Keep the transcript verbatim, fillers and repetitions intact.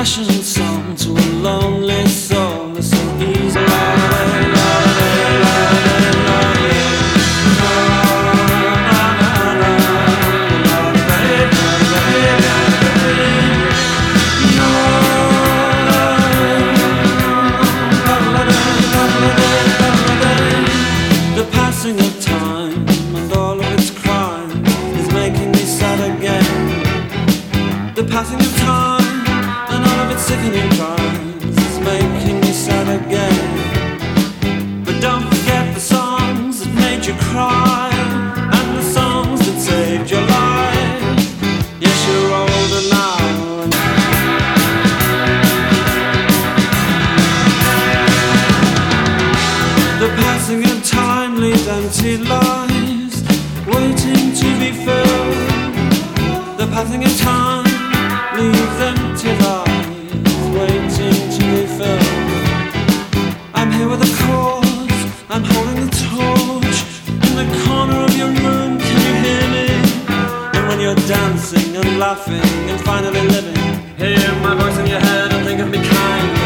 passionate song to a lonely soul. It's so easy. The passing of time and all of its crime is making me sad again. The passing of time and all of its sickening crimes is making me sad again. But don't forget the songs that made you cry and the songs that saved your life. Yes, you're older now. The passing of time leaves empty lives waiting to be filled. The passing of time leaves empty lives waiting to be filled. I'm here with a cause, I'm holding the torch in the corner of your room. Can you hear me? And when you're dancing and laughing and finally living, hear my voice in your head and think of me kind.